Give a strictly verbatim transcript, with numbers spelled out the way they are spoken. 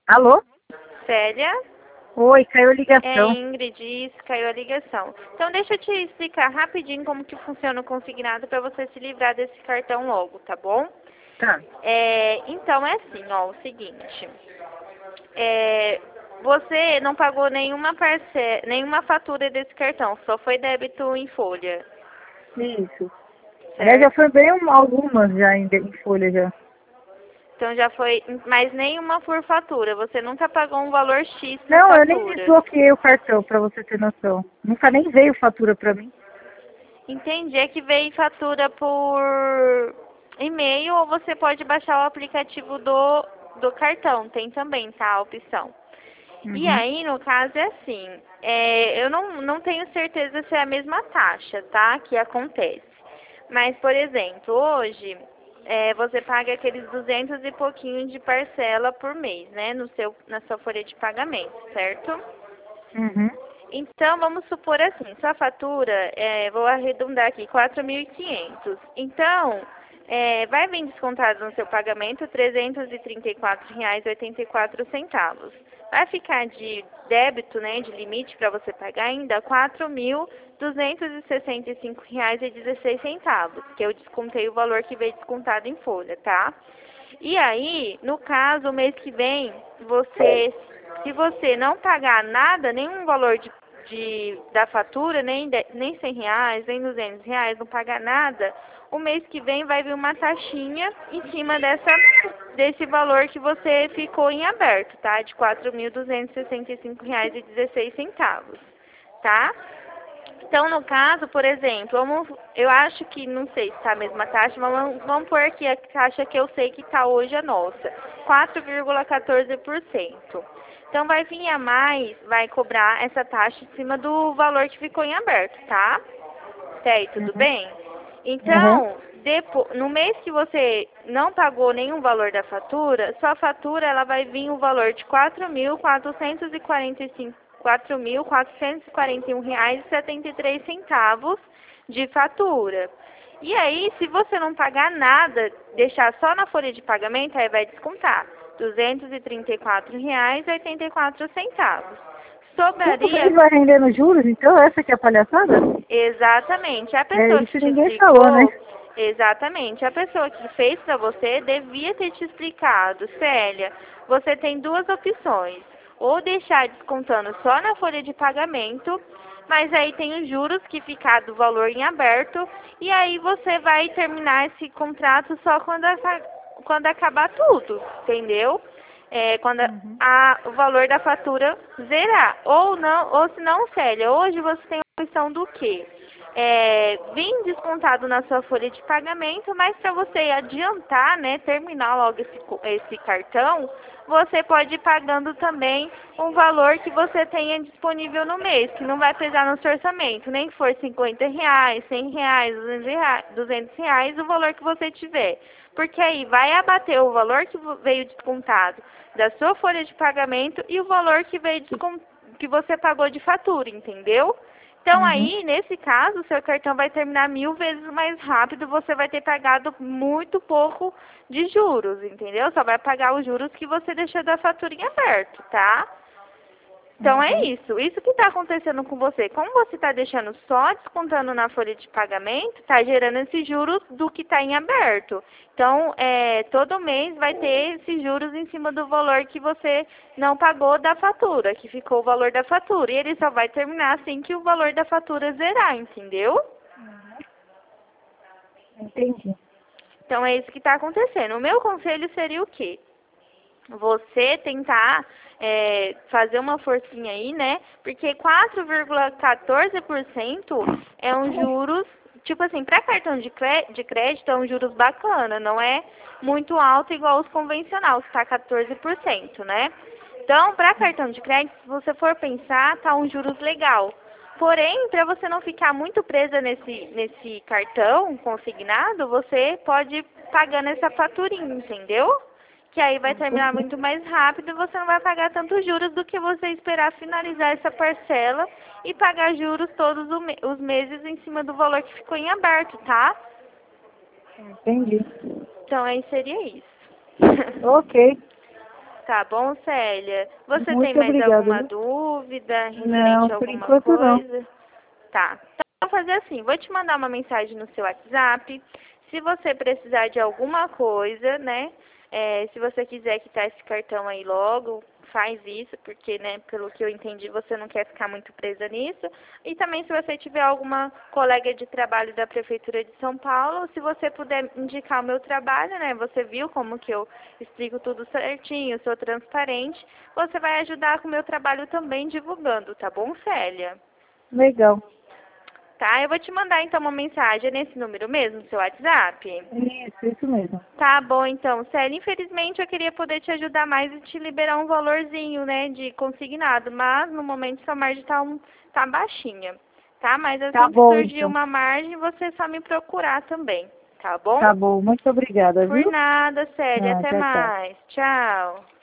Alô? Célia? Oi, caiu a É ligação. Ingrid, isso, caiu a ligação. Então deixa eu te explicar rapidinho como que funciona o consignado para você se livrar desse cartão logo, tá bom? Tá. É, então é assim, ó, o seguinte. É, você não pagou nenhuma parcela, nenhuma fatura desse cartão, só foi débito em folha, Isso. Aliás, já certo? foi bem um- algumas já em, em folha já. Então já foi, mas nenhuma por fatura. Você nunca pagou um valor X por Não, eu nem fatura. desbloqueei o cartão, pra você ter noção. Nunca nem veio fatura pra mim. Entendi. É que vem fatura por e-mail ou você pode baixar o aplicativo do, do cartão. Tem também, tá? A opção. E Uhum. aí, no caso, é assim. É, eu não, não tenho certeza se é a mesma taxa, tá? Que acontece. Mas, por exemplo, hoje é, você paga aqueles duzentos e pouquinho de parcela por mês, né? No seu, na sua folha de pagamento, certo? Uhum. Então, vamos supor assim, sua fatura, é, vou arredondar aqui, quatro mil e quinhentos. Então, é, vai vir descontado no seu pagamento trezentos e trinta e quatro reais e oitenta e quatro centavos. Vai ficar de débito, né, de limite para você pagar ainda quatro mil duzentos e sessenta e cinco reais e dezesseis centavos, que eu descontei o valor que veio descontado em folha, tá? E aí, no caso, o mês que vem, você, se você não pagar nada, nenhum valor de, de- da fatura, nem, de- nem cem reais, nem duzentos reais, não pagar nada, o mês que vem vai vir uma taxinha em cima dessa, desse valor que você ficou em aberto, tá? De quatro mil duzentos e sessenta e cinco reais e dezesseis centavos, tá? Então, no caso, por exemplo, vamos, eu acho que, não sei se está a mesma taxa, mas vamos, vamos pôr aqui a taxa que eu sei que está hoje a nossa, quatro vírgula quatorze por cento. Então, vai vir a mais, vai cobrar essa taxa em cima do valor que ficou em aberto, tá? Certo, tudo Uhum. bem? Uhum. Então, depo, no mês que você não pagou nenhum valor da fatura, sua fatura ela vai vir o valor de quatro mil quatrocentos e quarenta e cinco quatro mil quatrocentos e quarenta e um reais e setenta e três centavos de fatura. E aí, se você não pagar nada, deixar só na folha de pagamento, aí vai descontar duzentos e trinta e quatro reais e oitenta e quatro centavos. Todo Sobraria mês vai rendendo juros, então essa que é a palhaçada? exatamente. A É, pessoa que isso te ninguém falou, né? explicou, exatamente. A pessoa que fez para você devia ter te explicado, Célia, você tem duas opções. Ou deixar descontando só na folha de pagamento, mas aí tem os juros que ficar do valor em aberto, e aí você vai terminar esse contrato só quando, essa, quando acabar tudo, entendeu? É, quando a, Uhum. a- o valor da fatura zerar. Ou não, ou se não, Célia, hoje você tem a opção do quê? É, vir descontado na sua folha de pagamento, mas para você adiantar, né, terminar logo esse, co- esse cartão, você pode ir pagando também um valor que você tenha disponível no mês, que não vai pesar no seu orçamento, nem que for cinquenta reais, cem reais, duzentos reais, duzentos reais, o valor que você tiver. Porque aí vai abater o valor que vo- veio descontado da sua folha de pagamento e o valor que veio descon- que você pagou de fatura, entendeu? Então Uhum. aí, nesse caso, o seu cartão vai terminar mil vezes mais rápido, você vai ter pagado muito pouco de juros, entendeu? Só vai pagar os juros que você deixou da fatura em aberto, tá? Então é Uhum. isso, isso que está acontecendo com você. Como você está deixando só descontando na folha de pagamento, está gerando esses juros do que está em aberto. Então, é, todo mês vai ter esses juros em cima do valor que você não pagou da fatura, que ficou o valor da fatura. E ele só vai terminar assim que o valor da fatura zerar, entendeu? Entendi. Então é isso que está acontecendo. O meu conselho seria o quê? Você tentar é, fazer uma forcinha aí, né? Porque quatro vírgula quatorze por cento é um juros, tipo assim, para cartão de, cré de crédito é um juros bacana, não é muito alto igual os convencionais, que tá quatorze por cento, né? Então, para cartão de crédito, se você for pensar, tá um juros legal. Porém, para você não ficar muito presa nesse, nesse cartão consignado, você pode ir pagando essa faturinha, entendeu? Que aí vai terminar Entendi. muito mais rápido e você não vai pagar tantos juros do que você esperar finalizar essa parcela e pagar juros todos o me- os meses em cima do valor que ficou em aberto, tá? Entendi. Então aí seria isso. Ok. Tá bom, Célia? Você tem Muito mais obrigada, alguma viu? dúvida referente Não, a por alguma enquanto não. coisa? Tá. Então, vou fazer assim, vou te mandar uma mensagem no seu WhatsApp. Se você precisar de alguma coisa, né? é, se você quiser quitar esse cartão aí logo, faz isso, porque, né, pelo que eu entendi, você não quer ficar muito presa nisso. E também, se você tiver alguma colega de trabalho da Prefeitura de São Paulo, se você puder indicar o meu trabalho, né? Você viu como que eu explico tudo certinho, sou transparente. Você vai ajudar com o meu trabalho também divulgando, tá bom, Célia? Legal. Tá, eu vou te mandar então uma mensagem nesse número mesmo, no seu WhatsApp. Isso, isso mesmo. Tá bom, então, Célia. Infelizmente eu queria poder te ajudar mais e te liberar um valorzinho, né, de consignado, mas no momento sua margem tá, um, tá baixinha, tá? Mas Tá assim que bom, surgir então. uma margem, você só me procurar também, tá bom? Tá bom, muito obrigada, Por viu? nada, Célia. Ah, Até tchau, tchau. mais. Tchau.